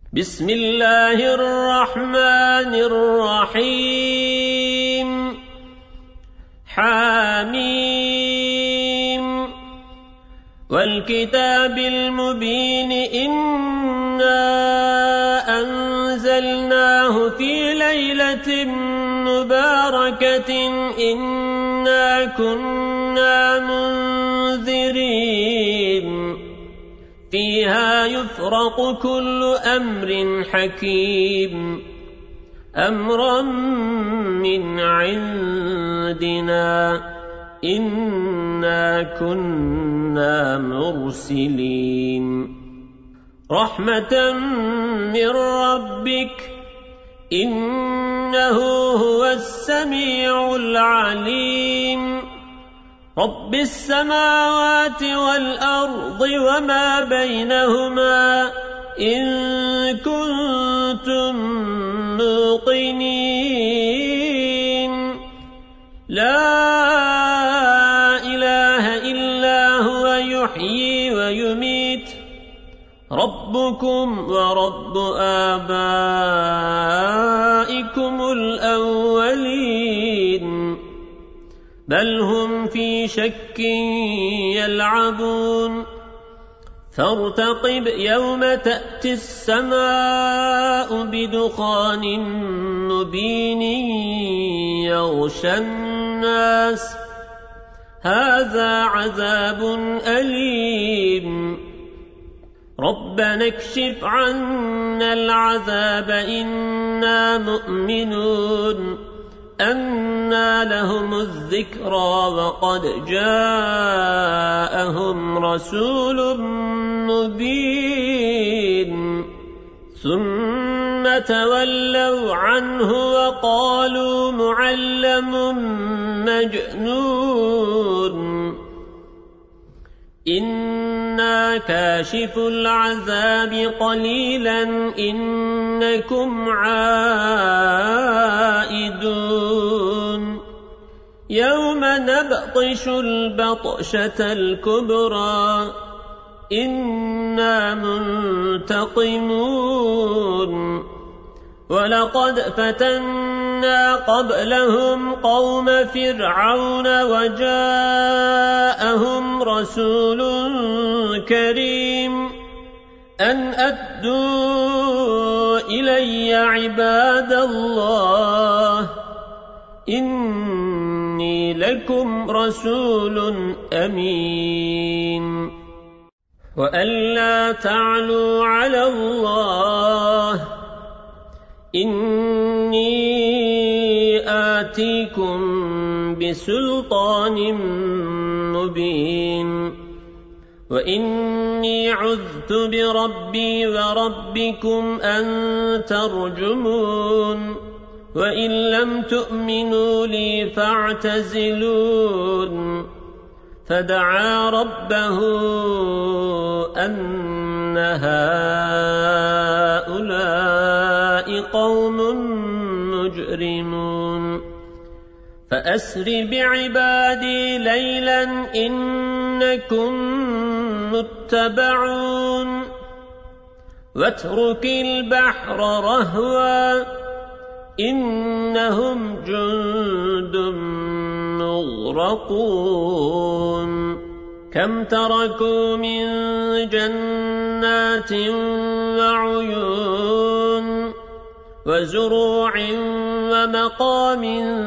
بسم الله الرحمن الرحيم حميم والكتاب المبين إنا أنزلناه في ليلة مباركة إنا كنا منذرين فيها يفرق كل أمر حكيم أمرا من عندنا إنا كنا مرسلين رحمة من ربك إنه هو السميع العليم رب السماوات والأرض وما بينهما إن كنتم موقنين لا إله إلا هو يحيي ويميت ربكم ورب آبائكم الأولين بل هم في شك يلعبون فارتقب يوم تأتي السماء بدخان مبين يغشى الناس هذا عذاب أليم ربنا اكشف عنا العذاب إنا مؤمنون أنى لهم الذكرى وقد جاءهم رسول مبين ثم تولوا عنه وقالوا معلم مجنون إنا كاشف العذاب قليلا إنكم عائدون يوم نبطش البطشة الكبرى إنا منتقمون ولقد فتنا قبلهم قوم فرعون وجاءهم رسول كريم أن أدوا إلي عباد الله إني لكم رسول أمين وأن لا تعلوا على الله إني آتيكم بسلطان مبين وإني عذت بربي وربكم أن ترجمون وإن لم تؤمنوا لي فاعتزلون فدعا ربه أن هؤلاء قوم مجرمون فأسر بعبادي ليلا إنكم متبعون واترك البحر رهوا إنهم جند مغرقون كم تركوا من جنات وعيون وزروع ومقام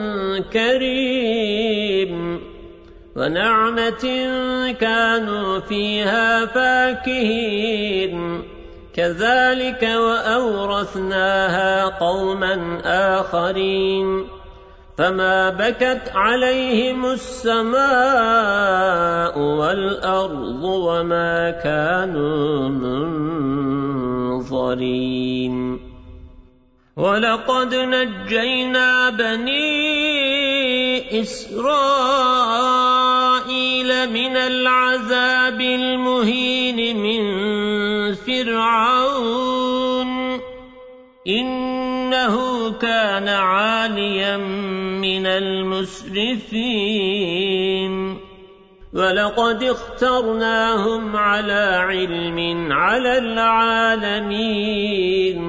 كريم ونعمة كانوا فيها فاكهين كذلك وأورثناها قوما آخرين فما بكت عليهم السماء والأرض وما كانوا منظرين ولقد نجينا بني إسرائيل من العذاب المهين من فرعون إنه كان عاليا من المسرفين ولقد اخترناهم على علم على العالمين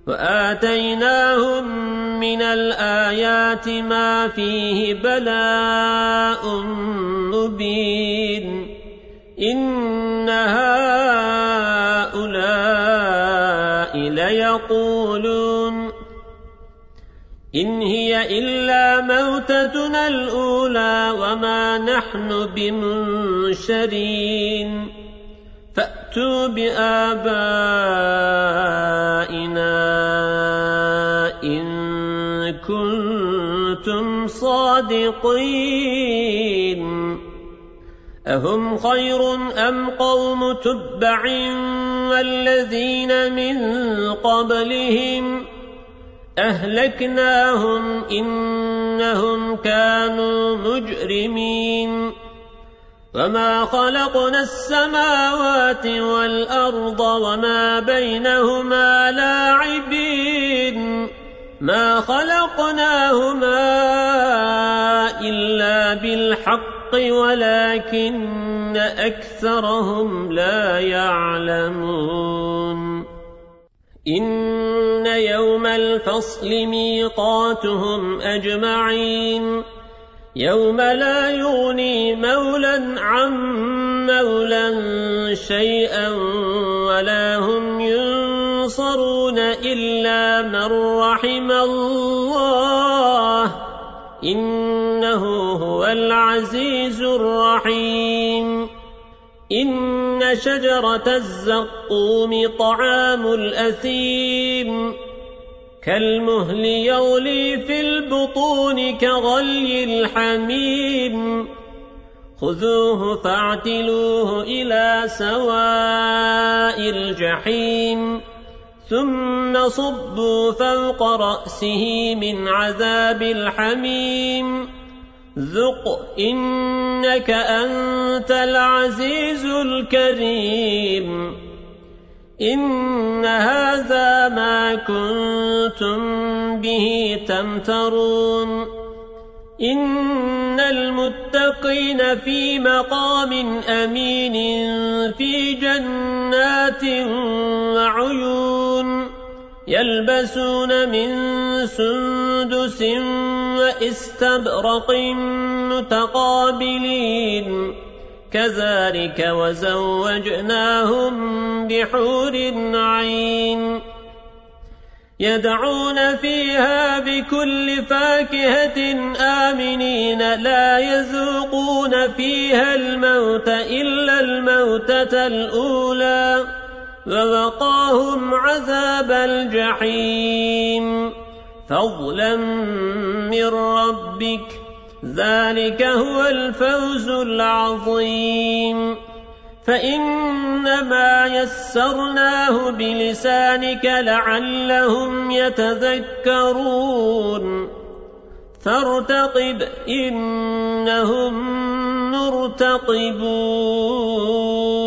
وآتيناهم من الآيات ما فيه بلاء مبين إن هؤلاء ليقولون إن هي إلا موتتنا الأولى وما نحن بمنشرين فأتوا بآبائنا إن كنتم صادقين أهم خير أم قوم تبع والذين من قبلهم أهلكناهم إنهم كانوا مجرمين وما خلقنا السماوات والأرض وما بينهما لاعبين ما خلقناهما إلا بالحق ولكن أكثرهم لا يعلمون إن يوم الفصل ميقاتهم أجمعين يوم لا يغني مولا عن مولا شيئا ولا هم ينصرون إلا من رحم الله إنه هو العزيز الرحيم إن شجرة الزقوم طعام الأثيم كالمهل يغلي في البطون كغلي الحميم خذوه فاعتلوه إلى سواء الجحيم ثم صبوا فوق رأسه من عذاب الحميم ذق إنك أنت العزيز الكريم إن هذا ما كنتم به تمترون إن المتقين في مقام أمين في جنات وعيون يلبسون من سندس وإستبرق متقابلين كذلك وزوجناهم بحور عين يدعون فيها بكل فاكهة آمنين لا يذوقون فيها الموت إلا الموتة الأولى ووقاهم عذاب الجحيم فضلا من ربك ذلك هو الفوز العظيم فإنما يسرناه بلسانك لعلهم يتذكرون فارتقب إنهم مرتقبون